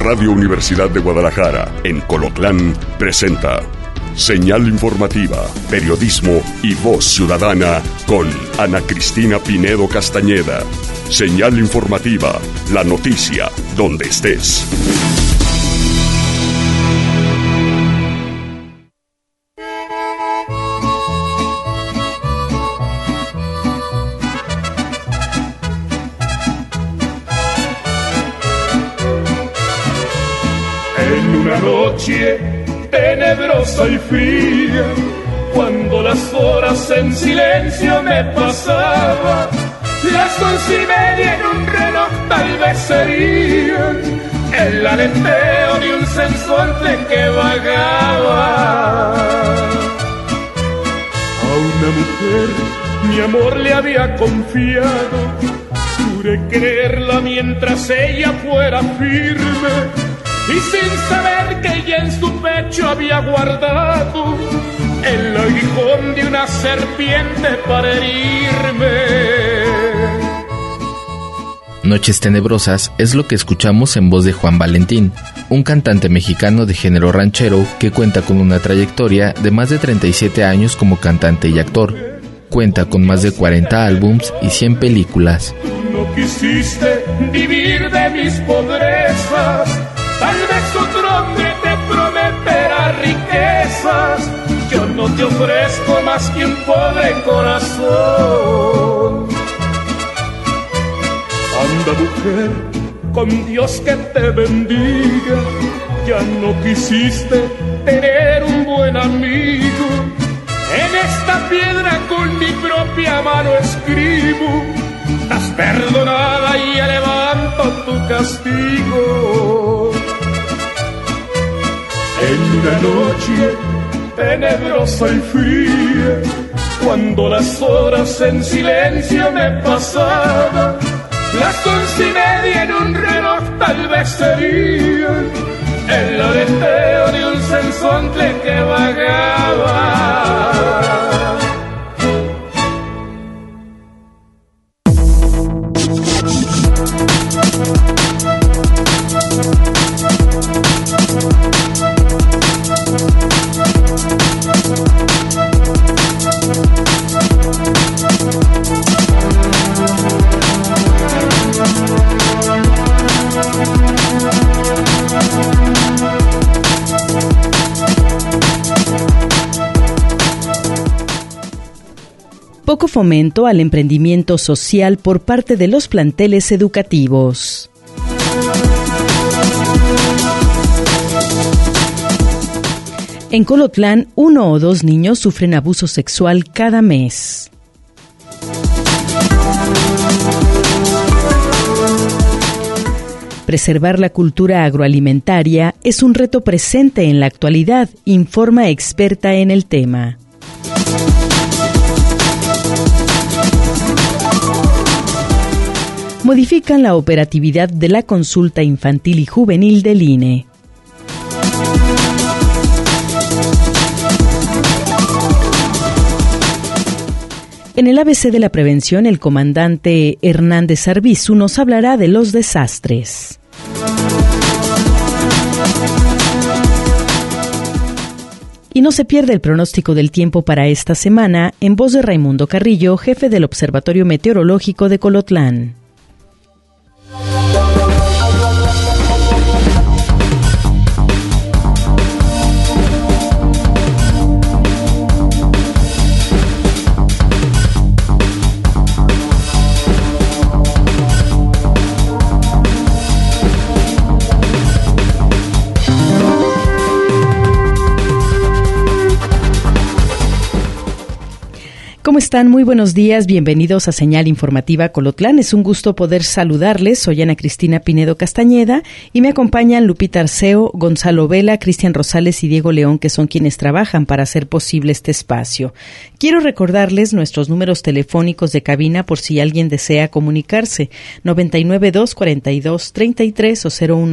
Radio Universidad de Guadalajara, en Colotlán, presenta Señal Informativa, Periodismo y Voz Ciudadana con Ana Cristina Pinedo Castañeda. Señal Informativa, la noticia donde estés. En una noche tenebrosa y fría, cuando las horas en silencio me pasaba, las 11:30 en un reloj tal vez serían el aleteo de un sensuante que vagaba. A una mujer mi amor le había confiado, juré creerla mientras ella fuera firme, y sin saber que ella en su pecho había guardado el aguijón de una serpiente para herirme. Noches Tenebrosas es lo que escuchamos en voz de Juan Valentín, un cantante mexicano de género ranchero que cuenta con una trayectoria de más de 37 años como cantante y actor. Cuenta con más de 40 álbums y 100 películas. Tú no quisiste vivir de mis pobrezas, tal vez otro hombre te prometerá riquezas. Yo no te ofrezco más que un pobre corazón. Anda, mujer, con Dios que te bendiga. Ya no quisiste tener un buen amigo. En esta piedra con mi propia mano escribo: estás perdonada y ya levanto tu castigo. En una noche tenebrosa y fría, cuando las horas en silencio me pasaban, las 11:30 en un reloj tal vez serían el aleteo de un sensontle que vagaba. Poco fomento al emprendimiento social por parte de los planteles educativos. En Colotlán, 1 o 2 niños sufren abuso sexual cada mes. Preservar la cultura agroalimentaria es un reto presente en la actualidad, informa experta en el tema. Modifican la operatividad de la consulta infantil y juvenil del INE. En el ABC de la prevención, el comandante Hernández Arbizu nos hablará de los desastres. Y no se pierde el pronóstico del tiempo para esta semana en voz de Raimundo Carrillo, jefe del Observatorio Meteorológico de Colotlán. ¿Cómo están? Muy buenos días, bienvenidos a Señal Informativa Colotlán. Es un gusto poder saludarles. Soy Ana Cristina Pinedo Castañeda y me acompañan Lupita Arceo, Gonzalo Vela, Cristian Rosales y Diego León, que son quienes trabajan para hacer posible este espacio. Quiero recordarles nuestros números telefónicos de cabina por si alguien desea comunicarse: 992-42-33 o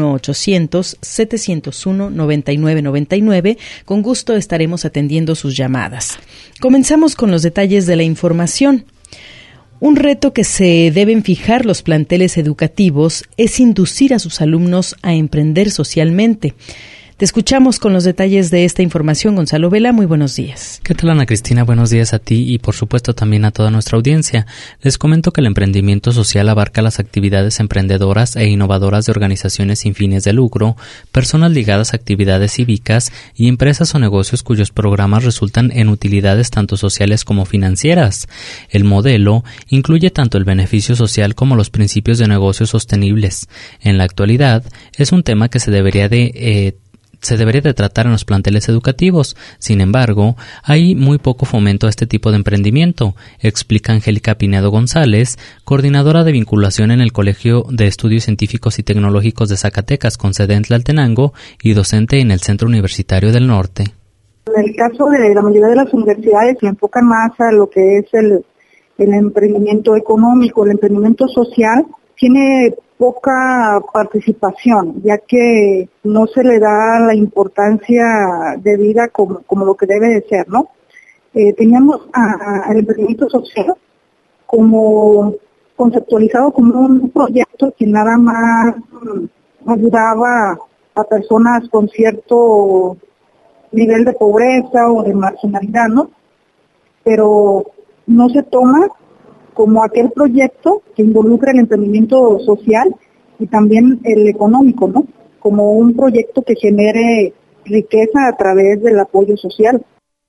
01800-701-9999. Con gusto estaremos atendiendo sus llamadas. Comenzamos con los detalles de la información. Un reto que se deben fijar los planteles educativos es inducir a sus alumnos a emprender socialmente. Te escuchamos con los detalles de esta información, Gonzalo Vela. Muy buenos días. ¿Qué tal, Ana Cristina? Buenos días a ti y, por supuesto, también a toda nuestra audiencia. Les comento que el emprendimiento social abarca las actividades emprendedoras e innovadoras de organizaciones sin fines de lucro, personas ligadas a actividades cívicas y empresas o negocios cuyos programas resultan en utilidades tanto sociales como financieras. El modelo incluye tanto el beneficio social como los principios de negocios sostenibles. En la actualidad, es un tema que se debería de tratar en los planteles educativos. Sin embargo, hay muy poco fomento a este tipo de emprendimiento, explica Angélica Pinedo González, coordinadora de vinculación en el Colegio de Estudios Científicos y Tecnológicos de Zacatecas con sede en Tlaltenango y docente en el Centro Universitario del Norte. En el caso de la mayoría de las universidades se enfocan más a lo que es el emprendimiento económico, el emprendimiento social. Tiene poca participación, ya que no se le da la importancia debida como lo que debe de ser, ¿no? Teníamos al emprendimiento social como conceptualizado como un proyecto que nada más ayudaba a personas con cierto nivel de pobreza o de marginalidad, ¿no? Pero no se toma como aquel proyecto que involucra el emprendimiento social y también el económico, ¿no? Como un proyecto que genere riqueza a través del apoyo social.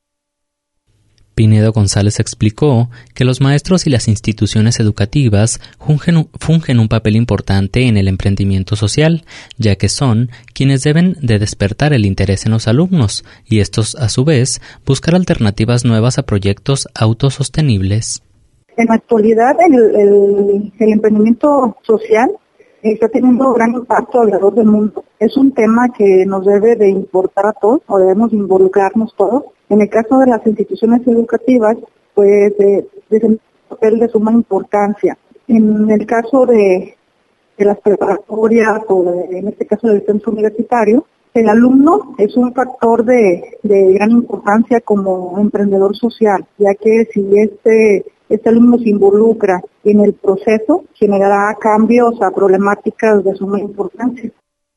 Pinedo González explicó que los maestros y las instituciones educativas fungen un papel importante en el emprendimiento social, ya que son quienes deben de despertar el interés en los alumnos y estos, a su vez, buscar alternativas nuevas a proyectos autosostenibles. En la actualidad, el emprendimiento social está teniendo gran impacto alrededor del mundo. Es un tema que nos debe de importar a todos, o debemos involucrarnos todos. En el caso de las instituciones educativas, pues es un papel de suma importancia. En el caso de las preparatorias o en este caso del centro universitario, el alumno es un factor de gran importancia como emprendedor social, ya que si este alumno se involucra en el proceso, generará cambios a problemáticas de suma importancia.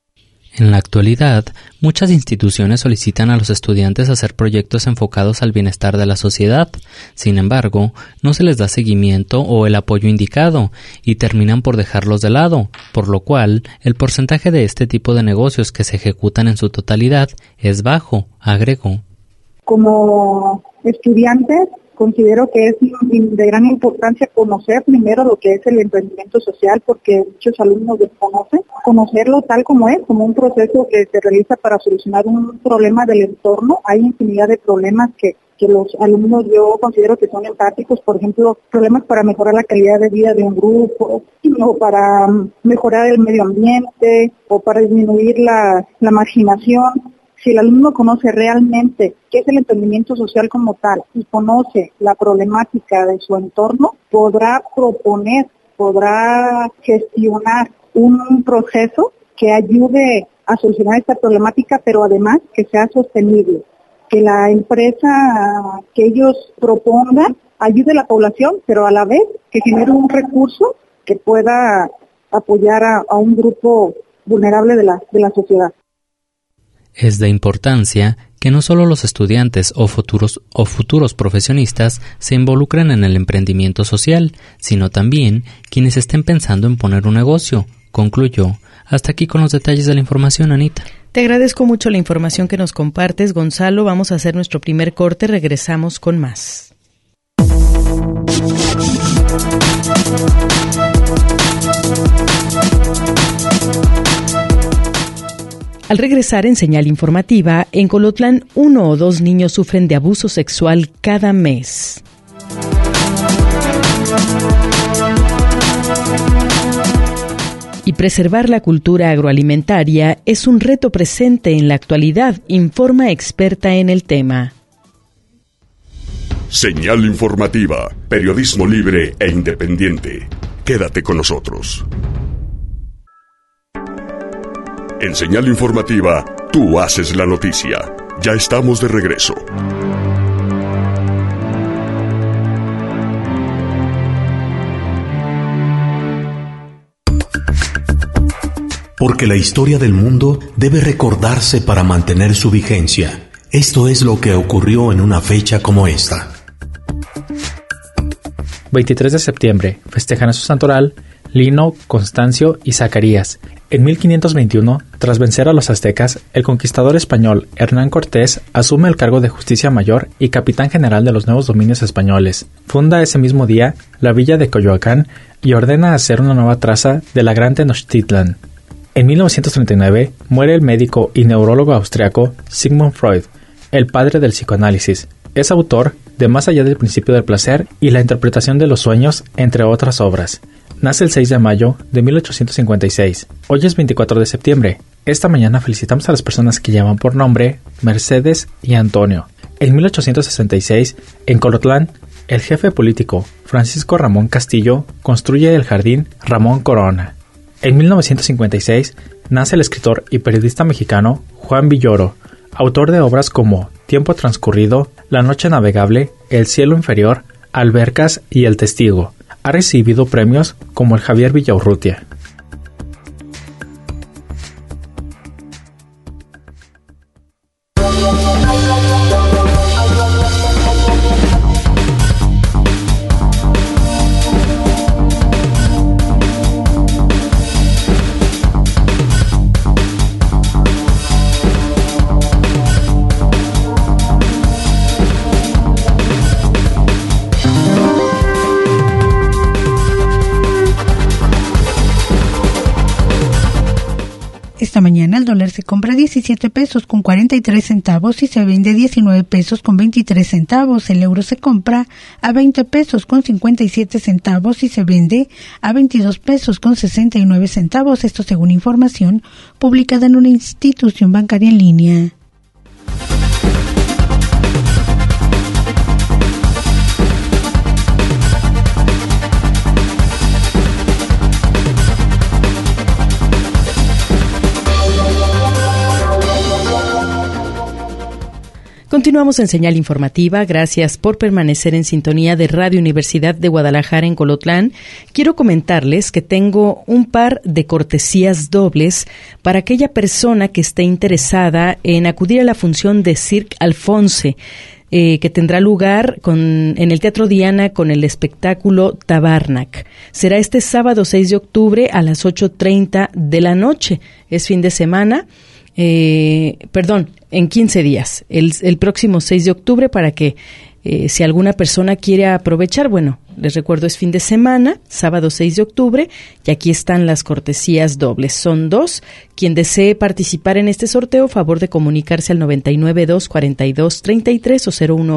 En la actualidad, muchas instituciones solicitan a los estudiantes hacer proyectos enfocados al bienestar de la sociedad. Sin embargo, no se les da seguimiento o el apoyo indicado y terminan por dejarlos de lado, por lo cual el porcentaje de este tipo de negocios que se ejecutan en su totalidad es bajo, agregó. Como estudiantes, considero que es de gran importancia conocer primero lo que es el emprendimiento social, porque muchos alumnos desconocen, conocerlo tal como es, como un proceso que se realiza para solucionar un problema del entorno. Hay infinidad de problemas que los alumnos yo considero que son empáticos, por ejemplo, problemas para mejorar la calidad de vida de un grupo, o para mejorar el medio ambiente, o para disminuir la marginación. Si el alumno conoce realmente qué es el emprendimiento social como tal y conoce la problemática de su entorno, podrá proponer, podrá gestionar un proceso que ayude a solucionar esta problemática, pero además que sea sostenible, que la empresa que ellos propongan ayude a la población, pero a la vez que genere un recurso que pueda apoyar a un grupo vulnerable de la sociedad. Es de importancia que no solo los estudiantes o futuros profesionistas se involucren en el emprendimiento social, sino también quienes estén pensando en poner un negocio, concluyó. Hasta aquí con los detalles de la información, Anita. Te agradezco mucho la información que nos compartes, Gonzalo. Vamos a hacer nuestro primer corte, regresamos con más. Al regresar en Señal Informativa, en Colotlán 1 o 2 niños sufren de abuso sexual cada mes. Y preservar la cultura agroalimentaria es un reto presente en la actualidad, informa experta en el tema. Señal Informativa, periodismo libre e independiente. Quédate con nosotros. En Señal Informativa, tú haces la noticia. Ya estamos de regreso. ...8 porque la historia del mundo debe recordarse para mantener su vigencia. Esto es lo que ocurrió en una fecha como esta. 23 de septiembre, festejan a su santoral Lino, Constancio y Zacarías. En 1521, tras vencer a los aztecas, el conquistador español Hernán Cortés asume el cargo de Justicia Mayor y Capitán General de los nuevos dominios españoles. Funda ese mismo día la villa de Coyoacán y ordena hacer una nueva traza de la Gran Tenochtitlan. En 1939, muere el médico y neurólogo austriaco Sigmund Freud, el padre del psicoanálisis. Es autor de Más allá del principio del placer y la interpretación de los sueños, entre otras obras. Nace el 6 de mayo de 1856. Hoy es 24 de septiembre. Esta mañana felicitamos a las personas que llaman por nombre Mercedes y Antonio. En 1866, en Colotlán, el jefe político Francisco Ramón Castillo construye el Jardín Ramón Corona. En 1956, nace el escritor y periodista mexicano Juan Villoro, autor de obras como Tiempo transcurrido, La noche navegable, El cielo inferior, Albercas y El testigo. Ha recibido premios como el Javier Villaurrutia. Esta mañana el dólar se compra 17 pesos con 43 centavos y se vende 19 pesos con 23 centavos. El euro se compra a 20 pesos con 57 centavos y se vende a 22 pesos con 69 centavos. Esto según información publicada en una institución bancaria en línea. Continuamos en Señal Informativa. Gracias por permanecer en sintonía de Radio Universidad de Guadalajara en Colotlán. Quiero comentarles que tengo un par de cortesías dobles para aquella persona que esté interesada en acudir a la función de Cirque Alphonse, que tendrá lugar en el Teatro Diana con el espectáculo Tabarnak. Será este sábado 6 de octubre a las 8:30 de la noche. Es fin de semana. En 15 días, el próximo 6 de octubre, para que si alguna persona quiere aprovechar, bueno, les recuerdo, es fin de semana, sábado 6 de octubre, y aquí están las cortesías dobles. Son dos. Quien desee participar en este sorteo, favor de comunicarse al 992-4233 o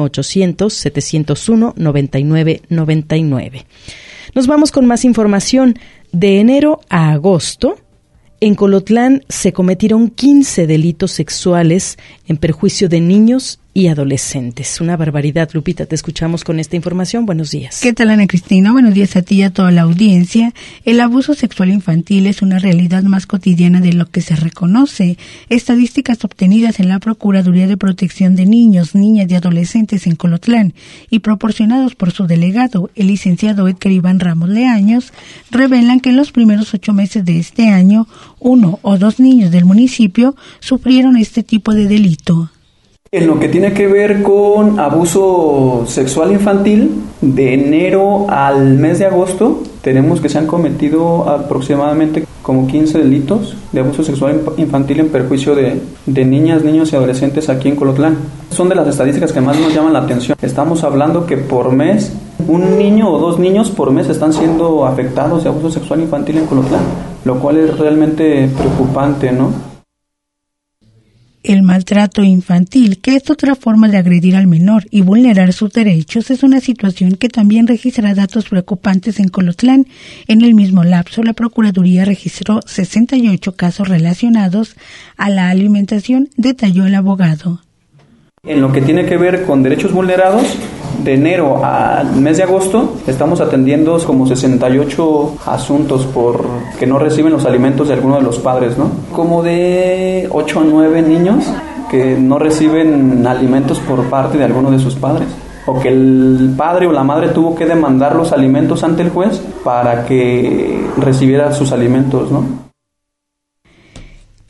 01800-701-9999. Nos vamos con más información. De enero a agosto, en Colotlán se cometieron 15 delitos sexuales en perjuicio de niños y adolescentes. Una barbaridad. Lupita, te escuchamos con esta información. Buenos días. ¿Qué tal, Ana Cristina? Buenos días a ti y a toda la audiencia. El abuso sexual infantil es una realidad más cotidiana de lo que se reconoce. Estadísticas obtenidas en la Procuraduría de Protección de Niños, Niñas y Adolescentes en Colotlán y proporcionados por su delegado, el licenciado Edgar Iván Ramos Leaños, revelan que en los primeros 8 meses de este año, 1 o 2 niños del municipio sufrieron este tipo de delito. En lo que tiene que ver con abuso sexual infantil, de enero al mes de agosto, tenemos que se han cometido aproximadamente como 15 delitos de abuso sexual infantil en perjuicio de niñas, niños y adolescentes aquí en Colotlán. Son de las estadísticas que más nos llaman la atención. Estamos hablando que por mes, un niño o 2 niños por mes están siendo afectados de abuso sexual infantil en Colotlán, lo cual es realmente preocupante, ¿no? El maltrato infantil, que es otra forma de agredir al menor y vulnerar sus derechos, es una situación que también registra datos preocupantes en Colotlán. En el mismo lapso, la Procuraduría registró 68 casos relacionados a la alimentación, detalló el abogado. En lo que tiene que ver con derechos vulnerados, de enero al mes de agosto estamos atendiendo como 68 asuntos por que no reciben los alimentos de alguno de los padres, ¿no? Como de 8 a 9 niños que no reciben alimentos por parte de alguno de sus padres, o que el padre o la madre tuvo que demandar los alimentos ante el juez para que recibiera sus alimentos, ¿no?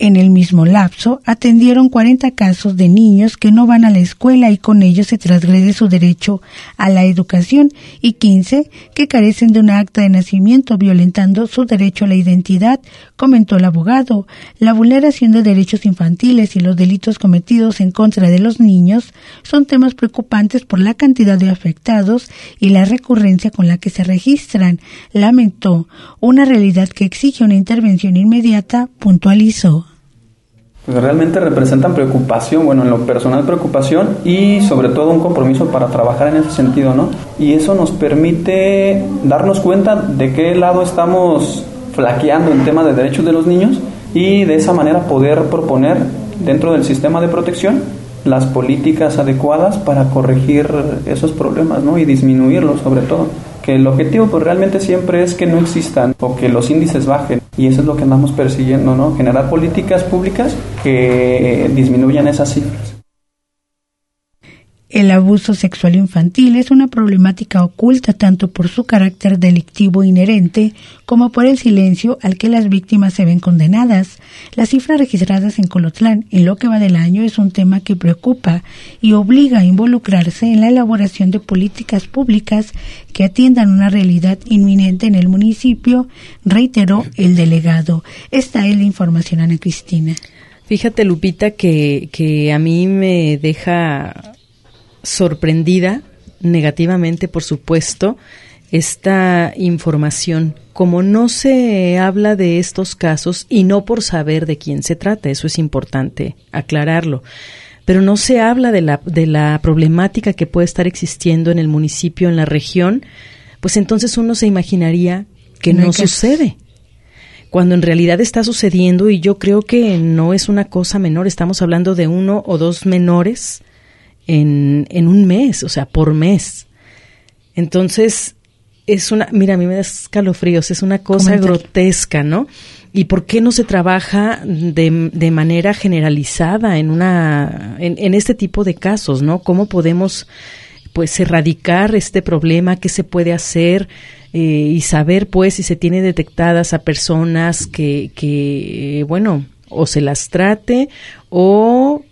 En el mismo lapso, atendieron 40 casos de niños que no van a la escuela y con ello se transgrede su derecho a la educación, y 15 que carecen de un acta de nacimiento, violentando su derecho a la identidad, comentó el abogado. La vulneración de derechos infantiles y los delitos cometidos en contra de los niños son temas preocupantes por la cantidad de afectados y la recurrencia con la que se registran, lamentó. Una realidad que exige una intervención inmediata, puntualizó. Pues realmente representan preocupación, bueno, en lo personal preocupación y sobre todo un compromiso para trabajar en ese sentido, ¿no? Y eso nos permite darnos cuenta de qué lado estamos flaqueando en tema de derechos de los niños y de esa manera poder proponer dentro del sistema de protección las políticas adecuadas para corregir esos problemas, ¿no? Y disminuirlos sobre todo. Que el objetivo pues realmente siempre es que no existan o que los índices bajen, y eso es lo que andamos persiguiendo, ¿no? Generar políticas públicas que disminuyan esas cifras. El abuso sexual infantil es una problemática oculta tanto por su carácter delictivo inherente como por el silencio al que las víctimas se ven condenadas. Las cifras registradas en Colotlán en lo que va del año es un tema que preocupa y obliga a involucrarse en la elaboración de políticas públicas que atiendan una realidad inminente en el municipio, reiteró el delegado. Esta es la información, Ana Cristina. Fíjate, Lupita, que a mí me deja sorprendida, negativamente por supuesto, esta información. Como no se habla de estos casos, y no por saber de quién se trata, eso es importante aclararlo, pero no se habla de la problemática que puede estar existiendo en el municipio, en la región, pues entonces uno se imaginaría que no sucede, cuando en realidad está sucediendo, y yo creo que no es una cosa menor. Estamos hablando de 1 o 2 menores en un mes, o sea, por mes. Entonces, mira, a mí me da escalofríos, es una cosa grotesca, ¿no? ¿Y por qué no se trabaja de manera generalizada en este tipo de casos, ¿no? ¿Cómo podemos, pues, erradicar este problema? ¿Qué se puede hacer? Y saber, pues, si se tiene detectadas a personas que bueno, o se las trate o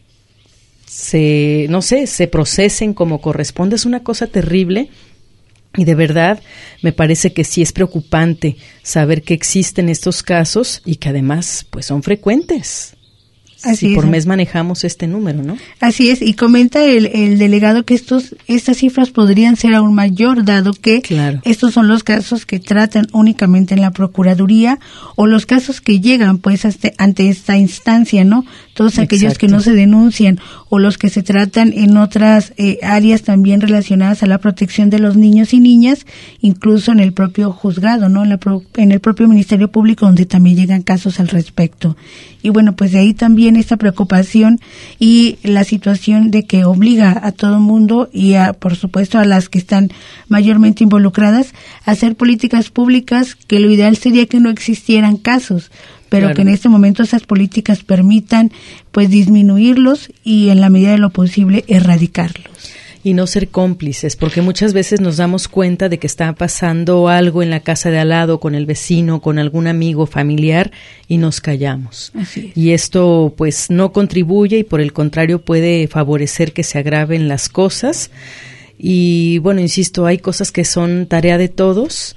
se procesen como corresponde. Es una cosa terrible, y de verdad me parece que sí es preocupante saber que existen estos casos y que además pues son frecuentes. Así si por mes manejamos este número, ¿no? Así es, y comenta el delegado que estas cifras podrían ser aún mayor, dado que estos son los casos que tratan únicamente en la Procuraduría, o los casos que llegan pues ante esta instancia, ¿no? Todos aquellos que no se denuncian, o los que se tratan en otras áreas también relacionadas a la protección de los niños y niñas, incluso en el propio juzgado, ¿no? En el propio Ministerio Público, donde también llegan casos al respecto. Y bueno, pues de ahí también esta preocupación y la situación de que obliga a todo el mundo y por supuesto a las que están mayormente involucradas a hacer políticas públicas, que lo ideal sería que no existieran casos, pero que en este momento esas políticas permitan pues disminuirlos y en la medida de lo posible erradicarlos. Y no ser cómplices, porque muchas veces nos damos cuenta de que está pasando algo en la casa de al lado, con el vecino, con algún amigo familiar, y nos callamos. Así es. Y esto pues no contribuye, y por el contrario puede favorecer que se agraven las cosas. Y bueno, insisto, hay cosas que son tarea de todos,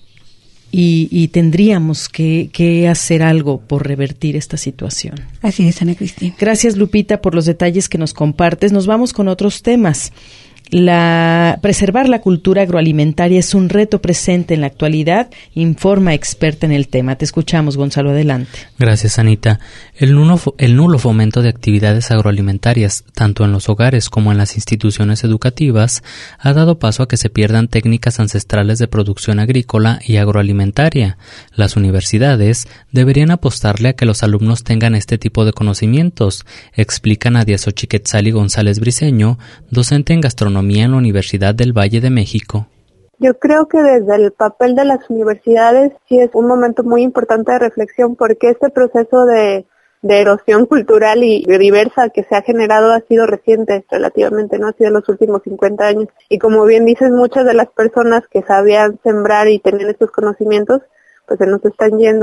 y tendríamos que hacer algo por revertir esta situación. Así es, Ana Cristina. Gracias, Lupita, por los detalles que nos compartes. Nos vamos con otros temas. Preservar la cultura agroalimentaria es un reto presente en la actualidad, informa experta en el tema. Te escuchamos, Gonzalo, adelante. Gracias, Anita. El nulo fomento de actividades agroalimentarias, tanto en los hogares como en las instituciones educativas, ha dado paso a que se pierdan técnicas ancestrales de producción agrícola y agroalimentaria. Las universidades deberían apostarle a que los alumnos tengan este tipo de conocimientos, explica Nadia Xochiquetzali González Briceño, docente en gastronomía en la Universidad del Valle de México. Yo creo que desde el papel de las universidades sí es un momento muy importante de reflexión, porque este proceso de erosión cultural y biodiversa que se ha generado ha sido reciente relativamente, no ha sido en los últimos 50 años. Y como bien dices, muchas de las personas que sabían sembrar y tenían estos conocimientos, pues se nos están yendo.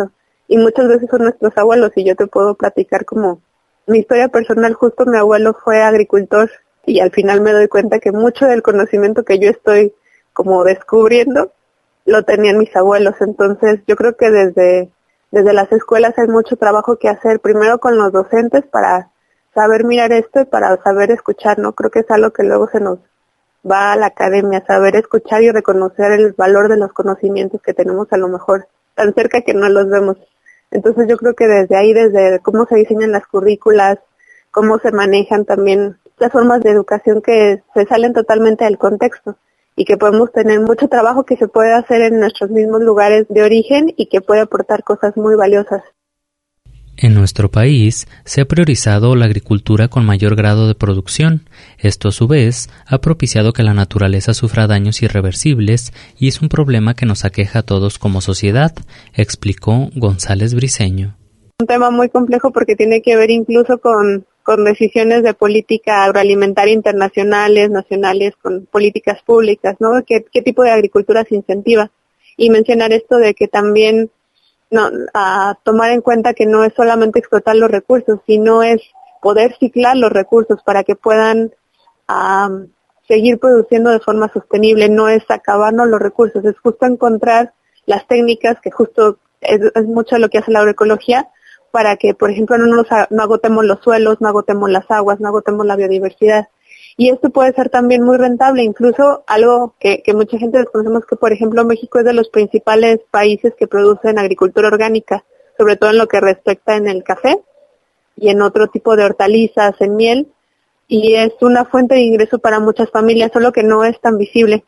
y muchas veces son nuestros abuelos, y yo te puedo platicar como mi historia personal. Justo mi abuelo fue agricultor y al final me doy cuenta que mucho del conocimiento que yo estoy como descubriendo lo tenían mis abuelos. Entonces yo creo que desde las escuelas hay mucho trabajo que hacer, primero con los docentes para saber mirar esto y para saber escuchar, ¿no? Creo que es algo que luego se nos va a la academia, saber escuchar y reconocer el valor de los conocimientos que tenemos a lo mejor tan cerca que no los vemos. Entonces yo creo que desde ahí, desde cómo se diseñan las currículas, cómo se manejan también las formas de educación que se salen totalmente del contexto y que podemos tener mucho trabajo que se puede hacer en nuestros mismos lugares de origen y que puede aportar cosas muy valiosas. En nuestro país se ha priorizado la agricultura con mayor grado de producción. Esto, a su vez, ha propiciado que la naturaleza sufra daños irreversibles y es un problema que nos aqueja a todos como sociedad, explicó González Briceño. Un tema muy complejo porque tiene que ver incluso con decisiones de política agroalimentaria internacionales, nacionales, con políticas públicas, ¿no? ¿Qué tipo de agricultura se incentiva? Y mencionar esto de que también a tomar en cuenta que no es solamente explotar los recursos, sino es poder ciclar los recursos para que puedan seguir produciendo de forma sostenible. No es acabarnos los recursos, es justo encontrar las técnicas que justo es mucho lo que hace la agroecología para que, por ejemplo, no agotemos los suelos, no agotemos las aguas, no agotemos la biodiversidad. Y esto puede ser también muy rentable, incluso algo que mucha gente desconocemos, que por ejemplo México es de los principales países que producen agricultura orgánica, sobre todo en lo que respecta en el café y en otro tipo de hortalizas, en miel, y es una fuente de ingreso para muchas familias, solo que no es tan visible.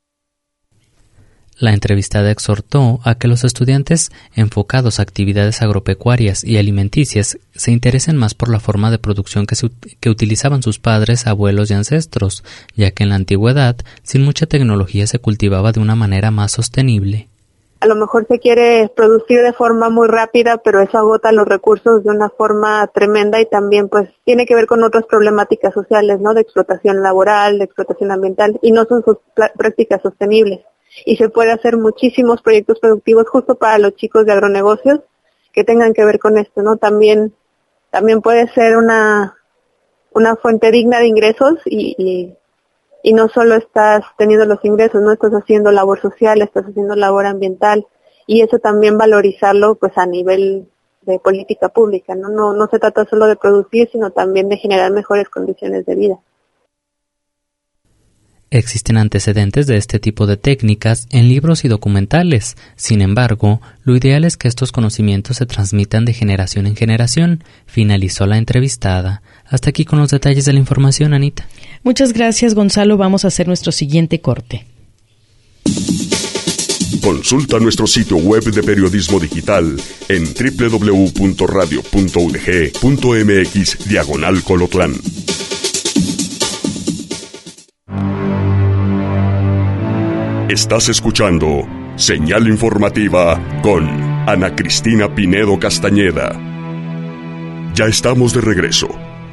La entrevistada exhortó a que los estudiantes enfocados a actividades agropecuarias y alimenticias se interesen más por la forma de producción que utilizaban sus padres, abuelos y ancestros, ya que en la antigüedad, sin mucha tecnología, se cultivaba de una manera más sostenible. A lo mejor se quiere producir de forma muy rápida, pero eso agota los recursos de una forma tremenda y también pues tiene que ver con otras problemáticas sociales, ¿no? De explotación laboral, de explotación ambiental, y no son prácticas sostenibles. Y se puede hacer muchísimos proyectos productivos justo para los chicos de agronegocios que tengan que ver con esto, ¿no? También puede ser una fuente digna de ingresos y no solo estás teniendo los ingresos, no estás haciendo labor social, estás haciendo labor ambiental, y eso también valorizarlo pues a nivel de política pública, ¿no? No se trata solo de producir, sino también de generar mejores condiciones de vida. Existen antecedentes de este tipo de técnicas en libros y documentales. Sin embargo, lo ideal es que estos conocimientos se transmitan de generación en generación, finalizó la entrevistada. Hasta aquí con los detalles de la información, Anita. Muchas gracias, Gonzalo. Vamos a hacer nuestro siguiente corte. Consulta nuestro sitio web de periodismo digital en www.radio.udg.mx/Colotlán. Estás escuchando Señal Informativa con Ana Cristina Pinedo Castañeda. Ya estamos de regreso.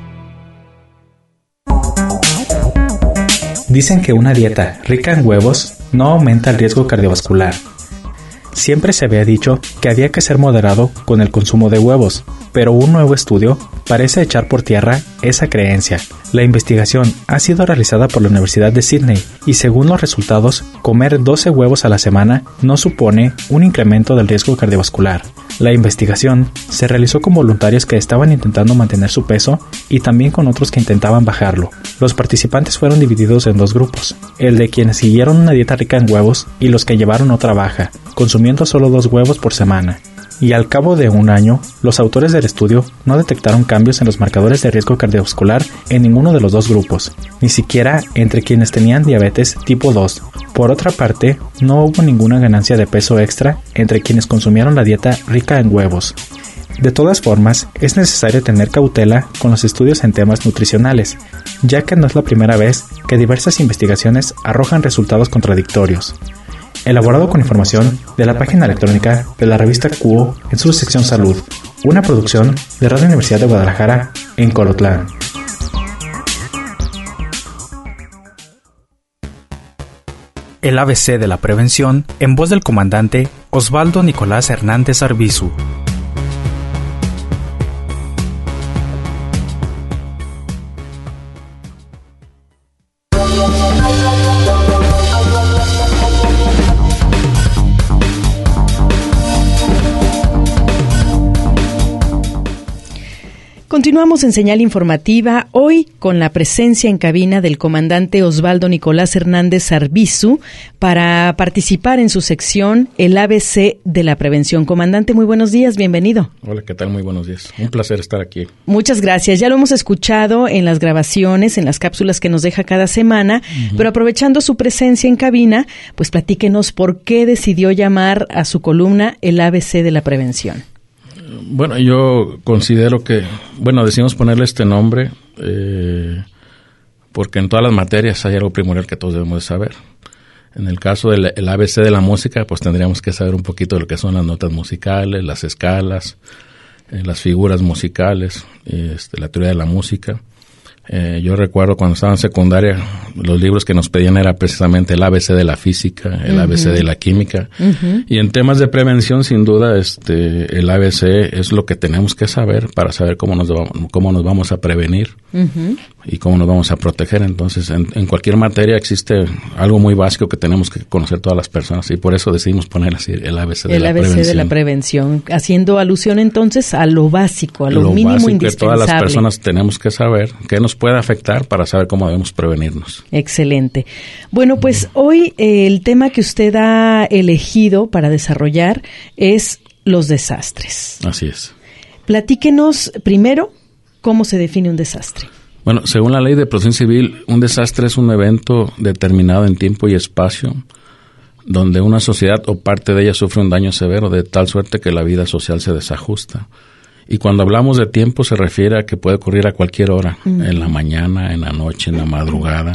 Dicen que una dieta rica en huevos no aumenta el riesgo cardiovascular. Siempre se había dicho que había que ser moderado con el consumo de huevos, pero un nuevo estudio parece echar por tierra esa creencia. La investigación ha sido realizada por la Universidad de Sydney y según los resultados, comer 12 huevos a la semana no supone un incremento del riesgo cardiovascular. La investigación se realizó con voluntarios que estaban intentando mantener su peso y también con otros que intentaban bajarlo. Los participantes fueron divididos en dos grupos, el de quienes siguieron una dieta rica en huevos y los que llevaron otra baja, consumiendo solo 2 huevos por semana. Y al cabo de un año, los autores del estudio no detectaron cambios en los marcadores de riesgo cardiovascular en ninguno de los dos grupos, ni siquiera entre quienes tenían diabetes tipo 2. Por otra parte, no hubo ninguna ganancia de peso extra entre quienes consumieron la dieta rica en huevos. De todas formas, es necesario tener cautela con los estudios en temas nutricionales, ya que no es la primera vez que diversas investigaciones arrojan resultados contradictorios. Elaborado con información de la página electrónica de la revista Cuo en su sección Salud, una producción de Radio Universidad de Guadalajara en Colotlán. El ABC de la prevención en voz del comandante Osvaldo Nicolás Hernández Arbizu. Continuamos en Señal Informativa, hoy con la presencia en cabina del comandante Osvaldo Nicolás Hernández Arbizu para participar en su sección El ABC de la Prevención. Comandante, muy buenos días, bienvenido. Hola, ¿qué tal? Muy buenos días. Un placer estar aquí. Muchas gracias. Ya lo hemos escuchado en las grabaciones, en las cápsulas que nos deja cada semana, pero aprovechando su presencia en cabina, pues platíquenos por qué decidió llamar a su columna El ABC de la Prevención. Bueno, yo considero que, decidimos ponerle este nombre porque en todas las materias hay algo primordial que todos debemos de saber. En el caso del el ABC de la música, pues tendríamos que saber un poquito de lo que son las notas musicales, las escalas, las figuras musicales, la teoría de la música. Yo recuerdo cuando estaba en secundaria, los libros que nos pedían era precisamente el ABC de la física, el ABC de la química. Y en temas de prevención, sin duda, el ABC es lo que tenemos que saber para saber cómo nos vamos a prevenir y cómo nos vamos a proteger. Entonces, en cualquier materia existe algo muy básico que tenemos que conocer todas las personas y por eso decidimos poner así el ABC de la prevención. El ABC de la prevención, haciendo alusión entonces a lo básico, a lo mínimo básico indispensable. Que todas las personas tenemos que saber qué nos puede afectar para saber cómo debemos prevenirnos. Excelente. Bueno, pues hoy el tema que usted ha elegido para desarrollar es los desastres. Así es. Platíquenos primero cómo se define un desastre. Bueno, según la Ley de Protección Civil, un desastre es un evento determinado en tiempo y espacio donde una sociedad o parte de ella sufre un daño severo de tal suerte que la vida social se desajusta. Y cuando hablamos de tiempo se refiere a que puede ocurrir a cualquier hora, en la mañana, en la noche, en la madrugada.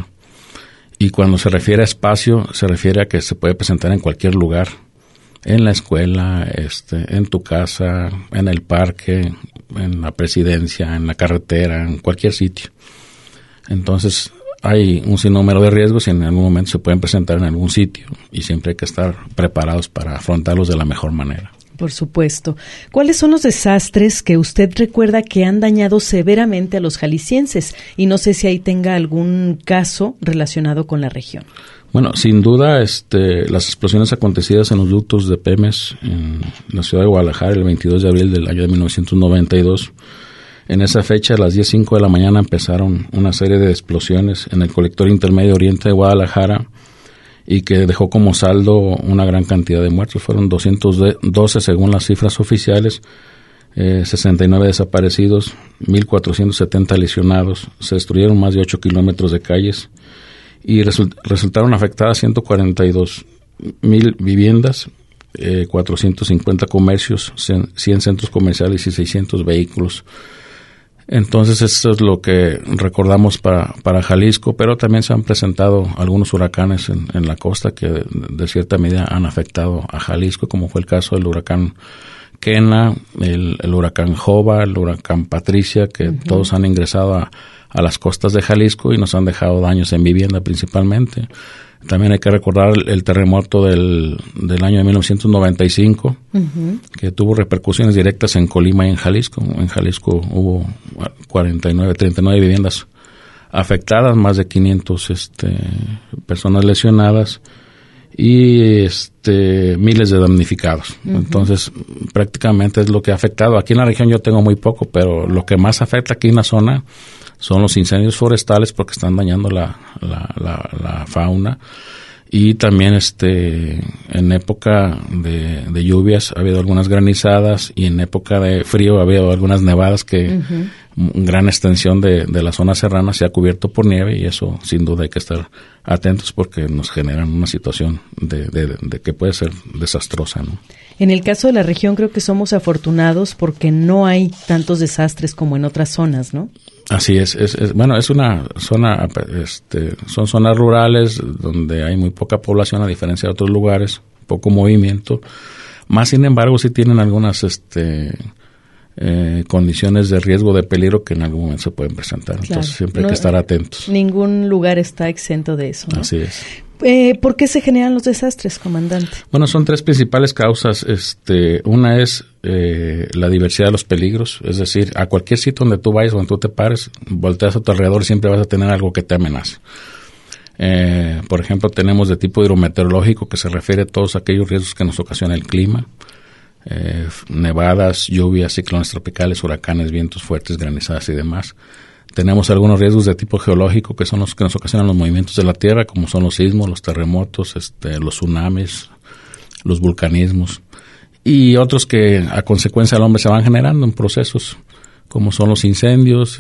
Y cuando se refiere a espacio, se refiere a que se puede presentar en cualquier lugar, en la escuela, en tu casa, en el parque, en la presidencia, en la carretera, en cualquier sitio. Entonces, hay un sinnúmero de riesgos y en algún momento se pueden presentar en algún sitio y siempre hay que estar preparados para afrontarlos de la mejor manera. Por supuesto. ¿Cuáles son los desastres que usted recuerda que han dañado severamente a los jaliscienses? Y no sé si ahí tenga algún caso relacionado con la región. Bueno, sin duda, las explosiones acontecidas en los ductos de Pemex en la ciudad de Guadalajara el 22 de abril del año de 1992. En esa fecha, a las 10:05 de la mañana, empezaron una serie de explosiones en el colector intermedio oriente de Guadalajara y que dejó como saldo una gran cantidad de muertos. Fueron 212 según las cifras oficiales, 69 desaparecidos, 1,470 lesionados, se destruyeron más de 8 kilómetros de calles y resultaron afectadas 142,000 viviendas, 450 comercios, 100 centros comerciales y 600 vehículos. Entonces, esto es lo que recordamos para Jalisco, pero también se han presentado algunos huracanes en la costa que de cierta medida han afectado a Jalisco, como fue el caso del huracán Kena, el huracán Jova, el huracán Patricia, que todos han ingresado a las costas de Jalisco y nos han dejado daños en vivienda principalmente. También hay que recordar el terremoto del año de 1995, que tuvo repercusiones directas en Colima y en Jalisco. En Jalisco hubo 39 viviendas afectadas, más de 500 personas lesionadas y miles de damnificados. Entonces, prácticamente es lo que ha afectado. Aquí en la región yo tengo muy poco, pero lo que más afecta aquí en la zona son los incendios forestales porque están dañando la fauna y también en época de lluvias ha habido algunas granizadas y en época de frío ha habido algunas nevadas que gran extensión de la zona serrana se ha cubierto por nieve y eso sin duda hay que estar atentos porque nos generan una situación de que puede ser desastrosa, ¿no? En el caso de la región creo que somos afortunados porque no hay tantos desastres como en otras zonas, ¿no? Así es una zona, son zonas rurales donde hay muy poca población a diferencia de otros lugares, poco movimiento, más sin embargo sí tienen algunas condiciones de riesgo, de peligro que en algún momento se pueden presentar, claro. Entonces siempre hay que estar atentos. Ningún lugar está exento de eso, ¿no? Así es. ¿Por qué se generan los desastres, comandante? Bueno, son tres principales causas. Una es la diversidad de los peligros, es decir, a cualquier sitio donde tú vayas, donde tú te pares, volteas a tu alrededor, siempre vas a tener algo que te amenace. Por ejemplo, tenemos de tipo hidrometeorológico, que se refiere a todos aquellos riesgos que nos ocasiona el clima. nevadas, lluvias, ciclones tropicales, huracanes, vientos fuertes, granizadas y demás. Tenemos algunos riesgos de tipo geológico que son los que nos ocasionan los movimientos de la Tierra, como son los sismos, los terremotos, los tsunamis, los vulcanismos, y otros que a consecuencia del hombre se van generando en procesos, como son los incendios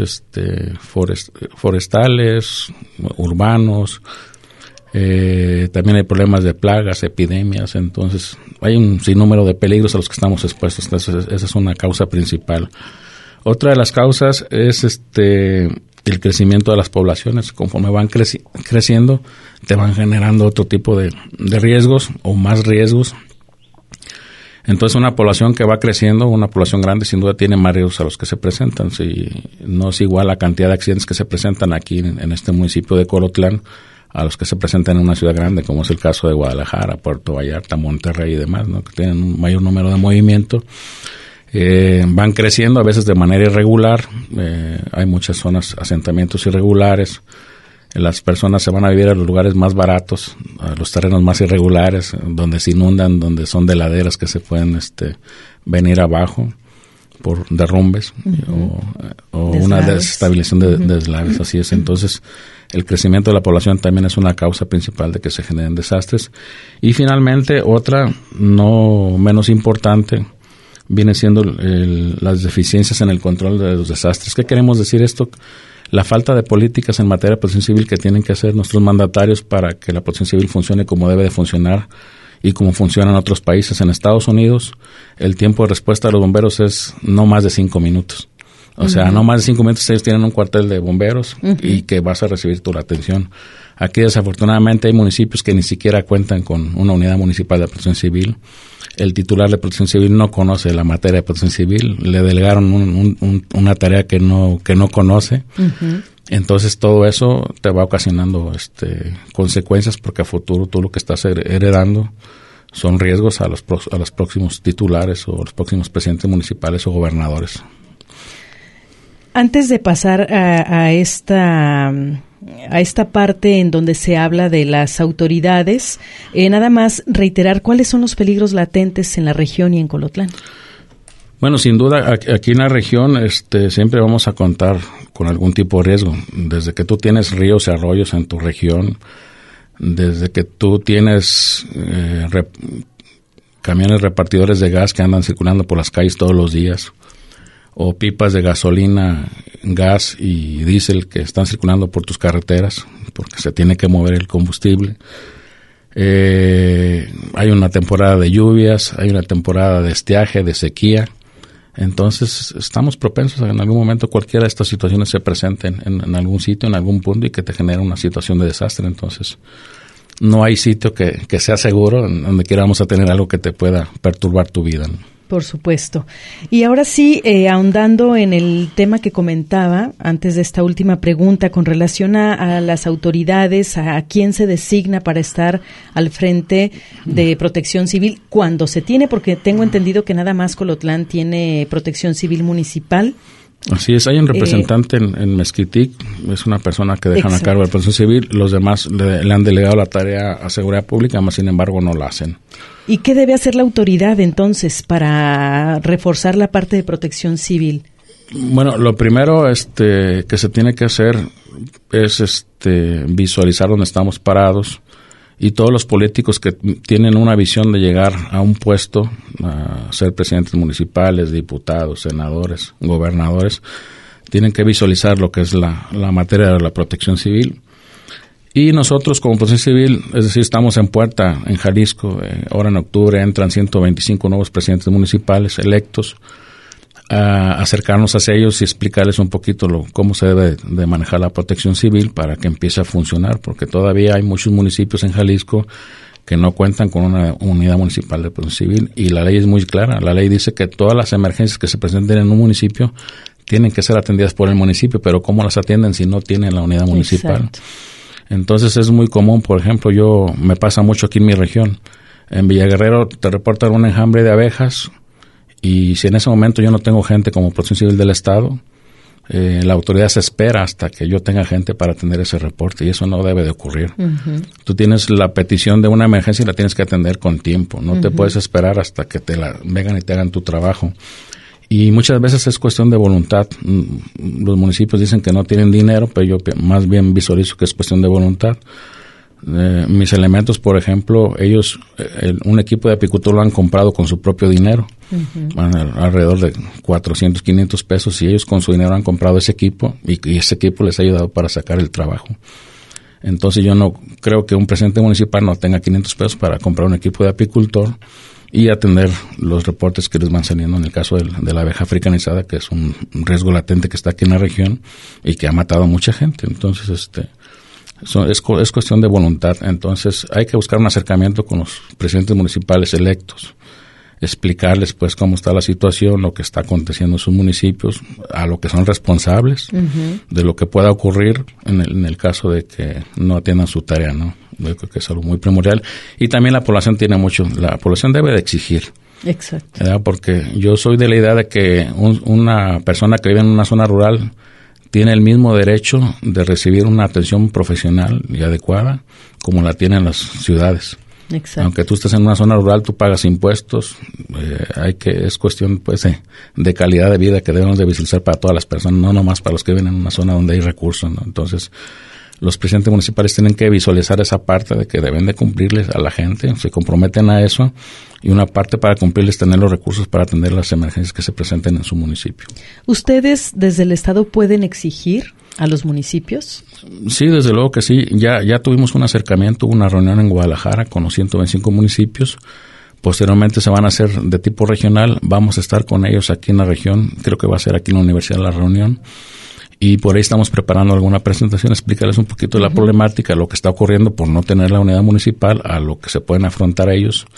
forestales, urbanos. También hay problemas de plagas, epidemias. Entonces hay un sinnúmero de peligros a los que estamos expuestos. Entonces esa es una causa principal. Otra de las causas es el crecimiento de las poblaciones. Conforme van creciendo, te van generando otro tipo de riesgos o más riesgos. Entonces una población que va creciendo, una población grande, sin duda tiene más riesgos a los que se presentan. Si no es igual la cantidad de accidentes que se presentan aquí en este municipio de Colotlán a los que se presentan en una ciudad grande, como es el caso de Guadalajara, Puerto Vallarta, Monterrey y demás, ¿no? Que tienen un mayor número de movimiento. Van creciendo a veces de manera irregular. Hay muchas zonas, asentamientos irregulares. Las personas se van a vivir a los lugares más baratos, a los terrenos más irregulares, donde se inundan, donde son de laderas que se pueden venir abajo por derrumbes o una desestabilización de deslaves. Así es. Entonces, el crecimiento de la población también es una causa principal de que se generen desastres. Y finalmente, otra no menos importante viene siendo las deficiencias en el control de los desastres. ¿Qué queremos decir esto? La falta de políticas en materia de protección civil que tienen que hacer nuestros mandatarios para que la protección civil funcione como debe de funcionar y como funciona en otros países. En Estados Unidos, el tiempo de respuesta de los bomberos es no más de 5 minutos. O sea, no más de 5 minutos ellos tienen un cuartel de bomberos y que vas a recibir tu atención. Aquí, desafortunadamente, hay municipios que ni siquiera cuentan con una unidad municipal de protección civil. El titular de protección civil no conoce la materia de protección civil. Le delegaron una tarea que no conoce. Entonces, todo eso te va ocasionando consecuencias, porque a futuro tú lo que estás heredando son riesgos a los próximos titulares o los próximos presidentes municipales o gobernadores. Antes de pasar a esta parte en donde se habla de las autoridades, nada más reiterar cuáles son los peligros latentes en la región y en Colotlán. Bueno, sin duda, aquí en la región siempre vamos a contar con algún tipo de riesgo. Desde que tú tienes ríos y arroyos en tu región, desde que tú tienes camiones repartidores de gas que andan circulando por las calles todos los días, o pipas de gasolina, gas y diésel que están circulando por tus carreteras porque se tiene que mover el combustible. Hay una temporada de lluvias, hay una temporada de estiaje, de sequía. Entonces estamos propensos a que en algún momento cualquiera de estas situaciones se presenten en algún sitio, en algún punto, y que te genere una situación de desastre. Entonces no hay sitio que sea seguro en donde quiera vamos a tener algo que te pueda perturbar tu vida, ¿no? Por supuesto. Y ahora sí, ahondando en el tema que comentaba antes de esta última pregunta con relación a las autoridades, a quién se designa para estar al frente de protección civil cuando se tiene, porque tengo entendido que nada más Colotlán tiene protección civil municipal. Así es, hay un representante en Mezquitic, es una persona que dejan a cargo de protección civil, los demás le han delegado la tarea a seguridad pública, más sin embargo no la hacen. ¿Y qué debe hacer la autoridad entonces para reforzar la parte de protección civil? Bueno, lo primero que se tiene que hacer es visualizar dónde estamos parados, y todos los políticos que tienen una visión de llegar a un puesto, a ser presidentes municipales, diputados, senadores, gobernadores, tienen que visualizar lo que es la materia de la protección civil. Y nosotros como protección civil, es decir, estamos en puerta en Jalisco, ahora en octubre entran 125 nuevos presidentes municipales electos, a acercarnos hacia ellos y explicarles un poquito cómo se debe de manejar la protección civil para que empiece a funcionar, porque todavía hay muchos municipios en Jalisco que no cuentan con una unidad municipal de protección civil, y la ley es muy clara. La ley dice que todas las emergencias que se presenten en un municipio tienen que ser atendidas por el municipio, pero ¿cómo las atienden si no tienen la unidad municipal? Exacto. Entonces es muy común, por ejemplo, me pasa mucho aquí en mi región. En Villaguerrero te reportan un enjambre de abejas, y si en ese momento yo no tengo gente como protección civil del Estado, la autoridad se espera hasta que yo tenga gente para atender ese reporte y eso no debe de ocurrir. Tú tienes la petición de una emergencia y la tienes que atender con tiempo. No te puedes esperar hasta que te la vengan y te hagan tu trabajo. Y muchas veces es cuestión de voluntad. Los municipios dicen que no tienen dinero, pero yo más bien visualizo que es cuestión de voluntad. Mis elementos, por ejemplo, ellos, un equipo de apicultor lo han comprado con su propio dinero, alrededor de 400, 500 pesos, y ellos con su dinero han comprado ese equipo y ese equipo les ha ayudado para sacar el trabajo. Entonces yo no creo que un presidente municipal no tenga 500 pesos para comprar un equipo de apicultor y atender los reportes que les van saliendo en el caso de la abeja africanizada, que es un riesgo latente que está aquí en la región y que ha matado a mucha gente. Entonces, es cuestión de voluntad. Entonces hay que buscar un acercamiento con los presidentes municipales electos, explicarles pues cómo está la situación, lo que está aconteciendo en sus municipios, a lo que son responsables de lo que pueda ocurrir en el caso de que no atiendan su tarea, ¿no? Yo creo que es algo muy primordial. Y también la población tiene mucho, la población debe de exigir. Exacto. ¿Verdad? Porque yo soy de la idea de que una persona que vive en una zona rural tiene el mismo derecho de recibir una atención profesional y adecuada como la tienen las ciudades. Exacto. Aunque tú estés en una zona rural, tú pagas impuestos, es cuestión pues de calidad de vida que debemos de visualizar para todas las personas, no nomás para los que viven en una zona donde hay recursos, ¿no? Entonces, los presidentes municipales tienen que visualizar esa parte de que deben de cumplirles a la gente, se comprometen a eso, y una parte para cumplirles tener los recursos para atender las emergencias que se presenten en su municipio. ¿Ustedes desde el Estado pueden exigir a los municipios? Sí, desde luego que sí. Ya tuvimos un acercamiento, una reunión en Guadalajara con los 125 municipios. Posteriormente se van a hacer de tipo regional. Vamos a estar con ellos aquí en la región. Creo que va a ser aquí en la universidad la reunión. Y por ahí estamos preparando alguna presentación, explicarles un poquito la problemática, lo que está ocurriendo por no tener la unidad municipal, a lo que se pueden afrontar ellos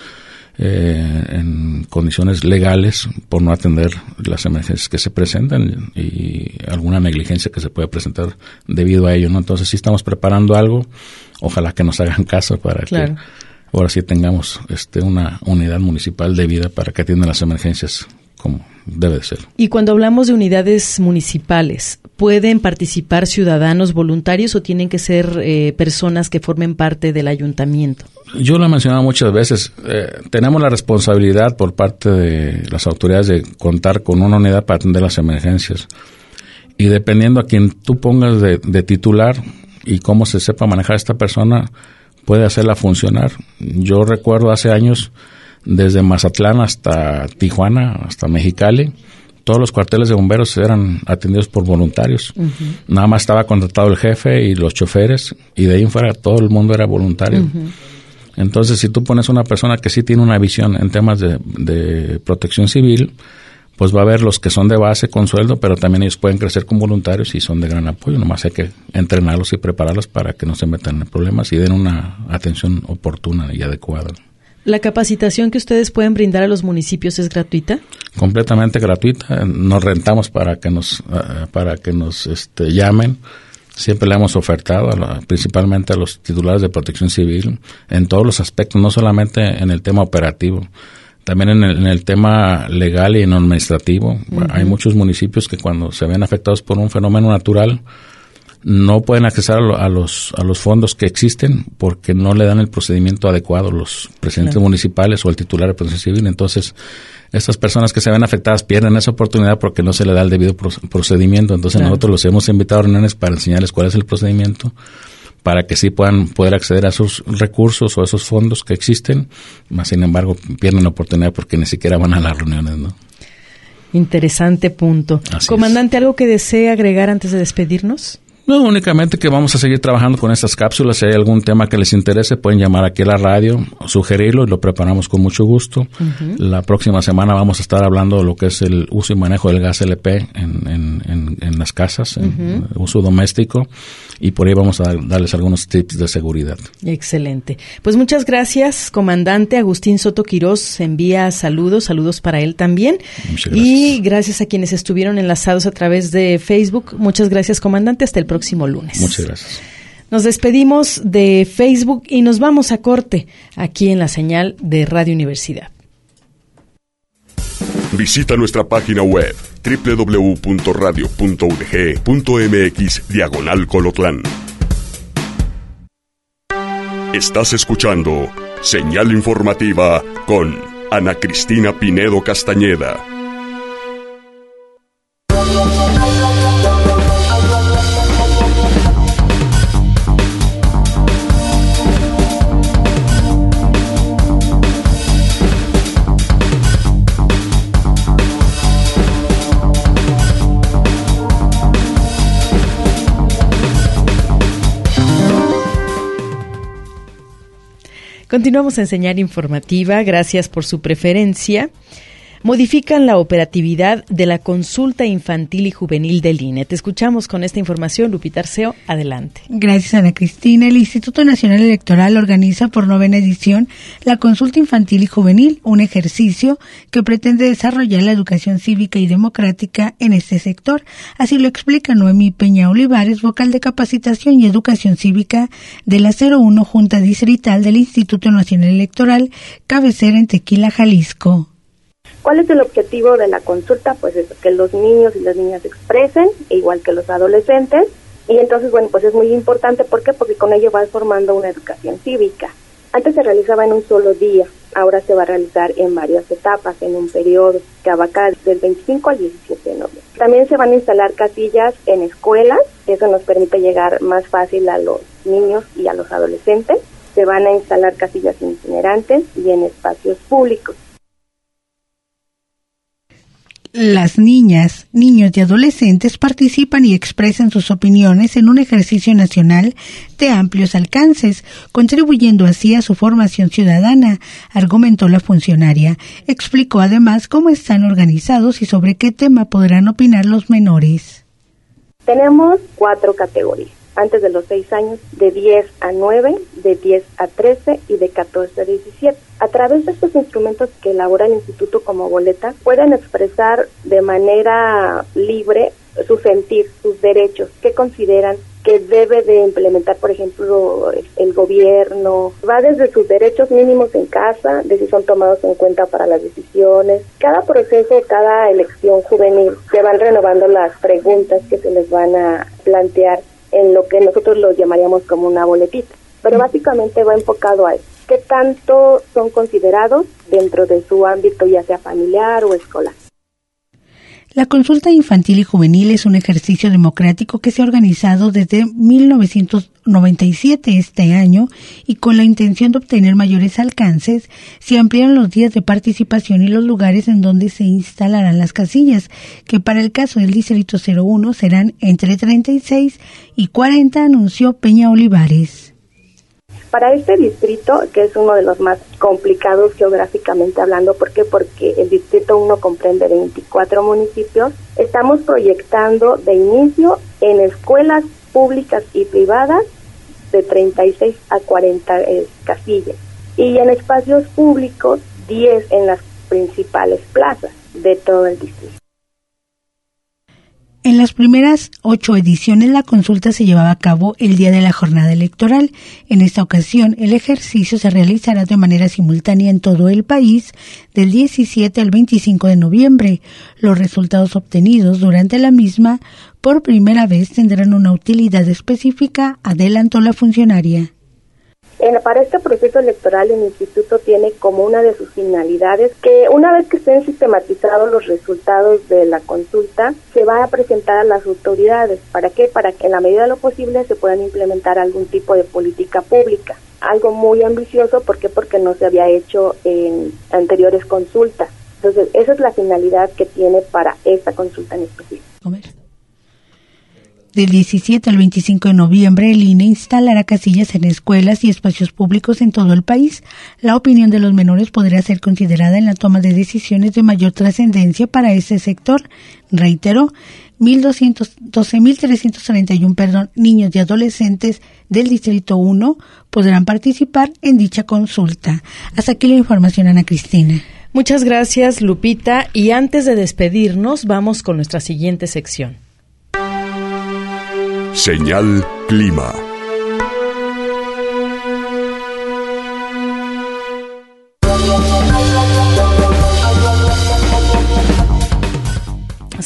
en condiciones legales por no atender las emergencias que se presentan y alguna negligencia que se puede presentar debido a ello, ¿no? Entonces sí estamos preparando algo, ojalá que nos hagan caso para que ahora sí tengamos una unidad municipal debida para que atiendan las emergencias como debe de ser. Y cuando hablamos de unidades municipales, ¿pueden participar ciudadanos voluntarios o tienen que ser personas que formen parte del ayuntamiento? Yo lo he mencionado muchas veces. Tenemos la responsabilidad por parte de las autoridades de contar con una unidad para atender las emergencias. Y dependiendo a quien tú pongas de titular y cómo se sepa manejar esta persona, puede hacerla funcionar. Yo recuerdo hace años, desde Mazatlán hasta Tijuana, hasta Mexicali, todos los cuarteles de bomberos eran atendidos por voluntarios. Nada más estaba contratado el jefe y los choferes, y de ahí en fuera todo el mundo era voluntario. Entonces, si tú pones una persona que sí tiene una visión en temas de protección civil, pues va a haber los que son de base con sueldo, pero también ellos pueden crecer con voluntarios y son de gran apoyo. Nomás hay que entrenarlos y prepararlos para que no se metan en problemas y den una atención oportuna y adecuada. ¿La capacitación que ustedes pueden brindar a los municipios es gratuita? Completamente gratuita. Nos rentamos para que nos llamen. Siempre le hemos ofertado, principalmente a los titulares de protección civil, en todos los aspectos, no solamente en el tema operativo, también en el tema legal y en el administrativo. Hay muchos municipios que cuando se ven afectados por un fenómeno natural no pueden acceder a los fondos que existen porque no le dan el procedimiento adecuado los presidentes municipales o el titular de protección civil. Entonces, estas personas que se ven afectadas pierden esa oportunidad porque no se le da el debido procedimiento. Entonces, nosotros los hemos invitado a reuniones para enseñarles cuál es el procedimiento para que sí puedan poder acceder a esos recursos o a esos fondos que existen, más sin embargo pierden la oportunidad porque ni siquiera van a las reuniones, ¿no? Interesante punto. Así Comandante, ¿algo que desee agregar antes de despedirnos? No, únicamente que vamos a seguir trabajando con estas cápsulas. Si hay algún tema que les interese, pueden llamar aquí a la radio, sugerirlo y lo preparamos con mucho gusto. La próxima semana vamos a estar hablando de lo que es el uso y manejo del gas LP en las casas, en uso doméstico, y por ahí vamos a darles algunos tips de seguridad. Excelente. Pues muchas gracias, comandante. Agustín Soto Quirós envía saludos para él también. Muchas gracias. Y gracias a quienes estuvieron enlazados a través de Facebook. Muchas gracias, comandante. Hasta el próximo lunes. Muchas gracias. Nos despedimos de Facebook y nos vamos a corte aquí en la señal de Radio Universidad. Visita nuestra página web www.radio.udg.mx/Colotlán. Estás escuchando Señal Informativa con Ana Cristina Pinedo Castañeda. Continuamos en Señal Informativa, gracias por su preferencia. Modifican la operatividad de la consulta infantil y juvenil del INE. Te escuchamos con esta información, Lupita Arceo, adelante. Gracias, Ana Cristina. El Instituto Nacional Electoral organiza por 9ª edición la consulta infantil y juvenil, un ejercicio que pretende desarrollar la educación cívica y democrática en este sector. Así lo explica Noemí Peña Olivares, vocal de capacitación y educación cívica de la 01 Junta Distrital del Instituto Nacional Electoral, cabecera en Tequila, Jalisco. ¿Cuál es el objetivo de la consulta? Pues es que los niños y las niñas expresen, igual que los adolescentes, y entonces, bueno, pues es muy importante. ¿Por qué? Porque con ello va formando una educación cívica. Antes se realizaba en un solo día, ahora se va a realizar en varias etapas, en un periodo que abarca del 25 al 17 de noviembre. También se van a instalar casillas en escuelas, eso nos permite llegar más fácil a los niños y a los adolescentes. Se van a instalar casillas itinerantes y en espacios públicos. Las niñas, niños y adolescentes participan y expresan sus opiniones en un ejercicio nacional de amplios alcances, contribuyendo así a su formación ciudadana, argumentó la funcionaria. Explicó además cómo están organizados y sobre qué tema podrán opinar los menores. Tenemos 4 categorías. Antes de los 6 años, de 10 a 9, de 10 a 13 y de 14 a 17. A través de estos instrumentos que elabora el Instituto como boleta, pueden expresar de manera libre su sentir, sus derechos, qué consideran que debe de implementar, por ejemplo, el gobierno. Va desde sus derechos mínimos en casa, de si son tomados en cuenta para las decisiones. Cada proceso, cada elección juvenil, se van renovando las preguntas que se les van a plantear en lo que nosotros lo llamaríamos como una boletita. Pero básicamente va enfocado a eso. ¿Qué tanto son considerados dentro de su ámbito, ya sea familiar o escolar? La consulta infantil y juvenil es un ejercicio democrático que se ha organizado desde 1997 este año, y con la intención de obtener mayores alcances, se ampliaron los días de participación y los lugares en donde se instalarán las casillas, que para el caso del Distrito 01 serán entre 36 y 40, anunció Peña Olivares. Para este distrito, que es uno de los más complicados geográficamente hablando, ¿por qué? Porque el Distrito 1 comprende 24 municipios, estamos proyectando de inicio en escuelas públicas y privadas de 36 a 40 casillas, y en espacios públicos 10 en las principales plazas de todo el distrito. En las primeras 8 ediciones la consulta se llevaba a cabo el día de la jornada electoral. En esta ocasión el ejercicio se realizará de manera simultánea en todo el país del 17 al 25 de noviembre. Los resultados obtenidos durante la misma por primera vez tendrán una utilidad específica, adelantó la funcionaria. Para este proceso electoral, el Instituto tiene como una de sus finalidades que una vez que estén sistematizados los resultados de la consulta, se va a presentar a las autoridades. ¿Para qué? Para que en la medida de lo posible se puedan implementar algún tipo de política pública. Algo muy ambicioso, ¿por qué? Porque no se había hecho en anteriores consultas. Entonces, esa es la finalidad que tiene para esta consulta en específico. Del 17 al 25 de noviembre, el INE instalará casillas en escuelas y espacios públicos en todo el país. La opinión de los menores podrá ser considerada en la toma de decisiones de mayor trascendencia para ese sector. Reiteró, 12.331 niños y adolescentes del Distrito 1 podrán participar en dicha consulta. Hasta aquí la información, Ana Cristina. Muchas gracias, Lupita. Y antes de despedirnos, vamos con nuestra siguiente sección. Señal Clima.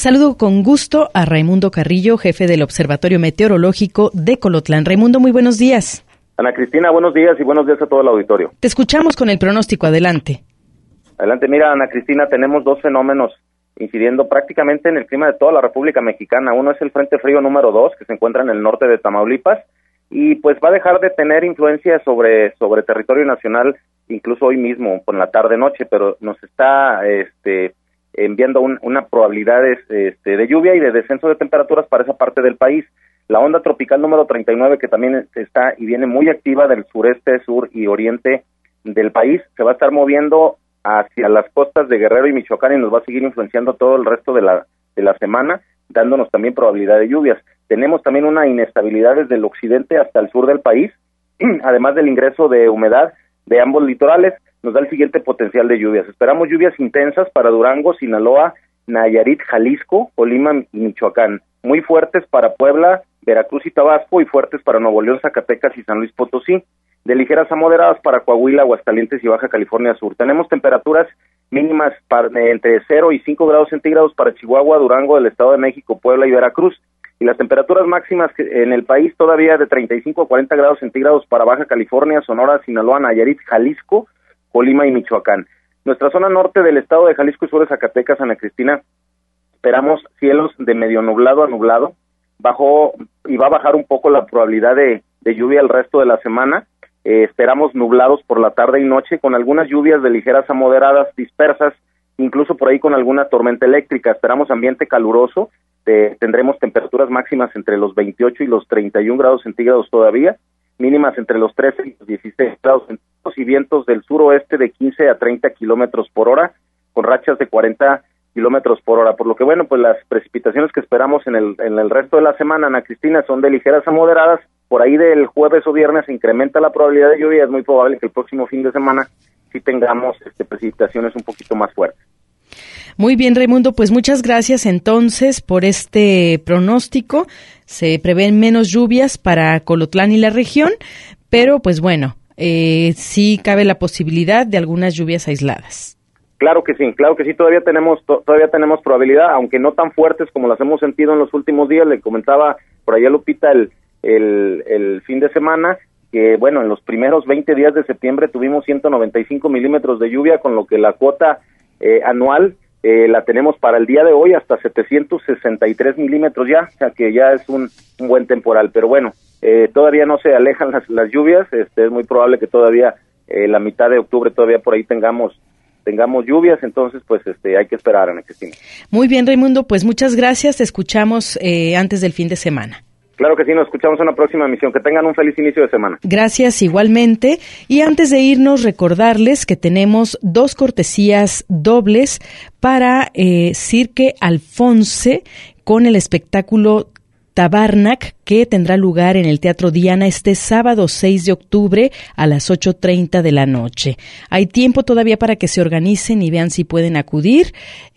Saludo con gusto a Raimundo Carrillo, jefe del Observatorio Meteorológico de Colotlán. Raimundo, muy buenos días. Ana Cristina, buenos días y buenos días a todo el auditorio. Te escuchamos con el pronóstico, adelante. Adelante, mira, Ana Cristina, tenemos dos fenómenos incidiendo prácticamente en el clima de toda la República Mexicana. Uno es el Frente Frío número 2, que se encuentra en el norte de Tamaulipas, y pues va a dejar de tener influencia sobre territorio nacional, incluso hoy mismo, por la tarde-noche, pero nos está enviando una probabilidad de lluvia y de descenso de temperaturas para esa parte del país. La onda tropical número 39, que también está y viene muy activa del sureste, sur y oriente del país, se va a estar moviendo hacia las costas de Guerrero y Michoacán y nos va a seguir influenciando todo el resto de la semana, dándonos también probabilidad de lluvias. Tenemos también una inestabilidad desde el occidente hasta el sur del país, además del ingreso de humedad de ambos litorales, nos da el siguiente potencial de lluvias. Esperamos lluvias intensas para Durango, Sinaloa, Nayarit, Jalisco, Colima y Michoacán, muy fuertes para Puebla, Veracruz y Tabasco, y fuertes para Nuevo León, Zacatecas y San Luis Potosí, de ligeras a moderadas para Coahuila, Aguascalientes y Baja California Sur. Tenemos temperaturas mínimas entre 0 y 5 grados centígrados para Chihuahua, Durango, del Estado de México, Puebla y Veracruz, y las temperaturas máximas en el país todavía de 35 a 40 grados centígrados para Baja California, Sonora, Sinaloa, Nayarit, Jalisco, Colima y Michoacán. Nuestra zona norte del estado de Jalisco y sur de Zacatecas, Ana Cristina, esperamos cielos de medio nublado a nublado, y va a bajar un poco la probabilidad de lluvia el resto de la semana. Esperamos nublados por la tarde y noche, con algunas lluvias de ligeras a moderadas dispersas, incluso por ahí con alguna tormenta eléctrica. Esperamos ambiente caluroso, tendremos temperaturas máximas entre los 28 y los 31 grados centígrados todavía, mínimas entre los 13 y los 16 grados centígrados, y vientos del suroeste de 15 a 30 kilómetros por hora, con rachas de 40 kilómetros por hora, por lo que bueno, pues las precipitaciones que esperamos en el resto de la semana, Ana Cristina, son de ligeras a moderadas. Por ahí del jueves o viernes se incrementa la probabilidad de lluvia, es muy probable que el próximo fin de semana sí tengamos precipitaciones un poquito más fuertes. Muy bien, Raimundo, pues muchas gracias entonces por este pronóstico. Se prevén menos lluvias para Colotlán y la región, pero pues bueno, sí cabe la posibilidad de algunas lluvias aisladas. Claro que sí, todavía tenemos probabilidad, aunque no tan fuertes como las hemos sentido en los últimos días. Le comentaba por allá Lupita el fin de semana que, bueno, en los primeros 20 días de septiembre tuvimos 195 milímetros de lluvia, con lo que la cuota anual la tenemos para el día de hoy hasta 763 milímetros ya, o sea que ya es un buen temporal, pero bueno, todavía no se alejan las lluvias, es muy probable que todavía la mitad de octubre todavía por ahí tengamos lluvias, entonces pues hay que esperar, Ana Cristina. Muy bien, Raimundo, pues muchas gracias, te escuchamos antes del fin de semana. Claro que sí, nos escuchamos en la próxima emisión. Que tengan un feliz inicio de semana. Gracias, igualmente. Y antes de irnos, recordarles que tenemos 2 cortesías dobles para Cirque Alphonse con el espectáculo Tabarnak, que tendrá lugar en el Teatro Diana este sábado 6 de octubre a las 8:30 de la noche. Hay tiempo todavía para que se organicen y vean si pueden acudir.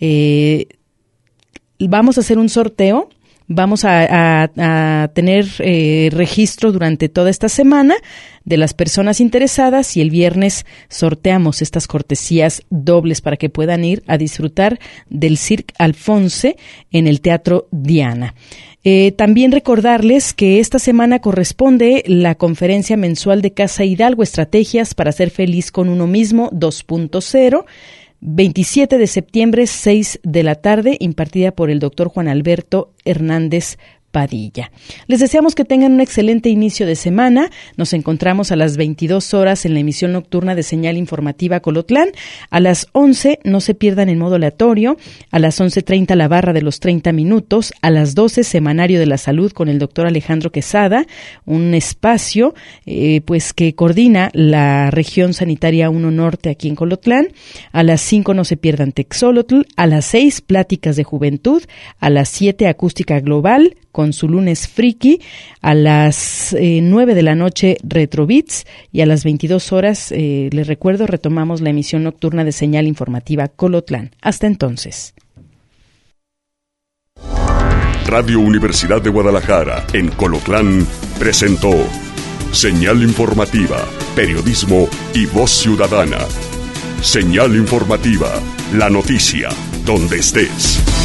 Vamos a hacer un sorteo. Vamos a tener registro durante toda esta semana de las personas interesadas, y el viernes sorteamos estas cortesías dobles para que puedan ir a disfrutar del Cirque Alphonse en el Teatro Diana. También recordarles que esta semana corresponde la conferencia mensual de Casa Hidalgo, Estrategias para ser feliz con uno mismo 2.0, 27 de septiembre, 6 de la tarde, impartida por el doctor Juan Alberto Hernández Padilla. Les deseamos que tengan un excelente inicio de semana. Nos encontramos a las 22 horas en la emisión nocturna de Señal Informativa Colotlán. A las 11 no se pierdan en modo aleatorio. A las 11:30 la barra de los 30 minutos. A las 12 Semanario de la Salud con el doctor Alejandro Quesada, un espacio pues que coordina la región sanitaria 1 Norte aquí en Colotlán. A las 5 no se pierdan Texolotl. A las 6 Pláticas de Juventud. A las 7 Acústica Global con su lunes friki, a las 9 de la noche Retrobits, y a las 22 horas, les recuerdo, retomamos la emisión nocturna de Señal Informativa Colotlán. Hasta entonces. Radio Universidad de Guadalajara en Colotlán presentó Señal Informativa, Periodismo y Voz Ciudadana. Señal Informativa, la noticia, donde estés.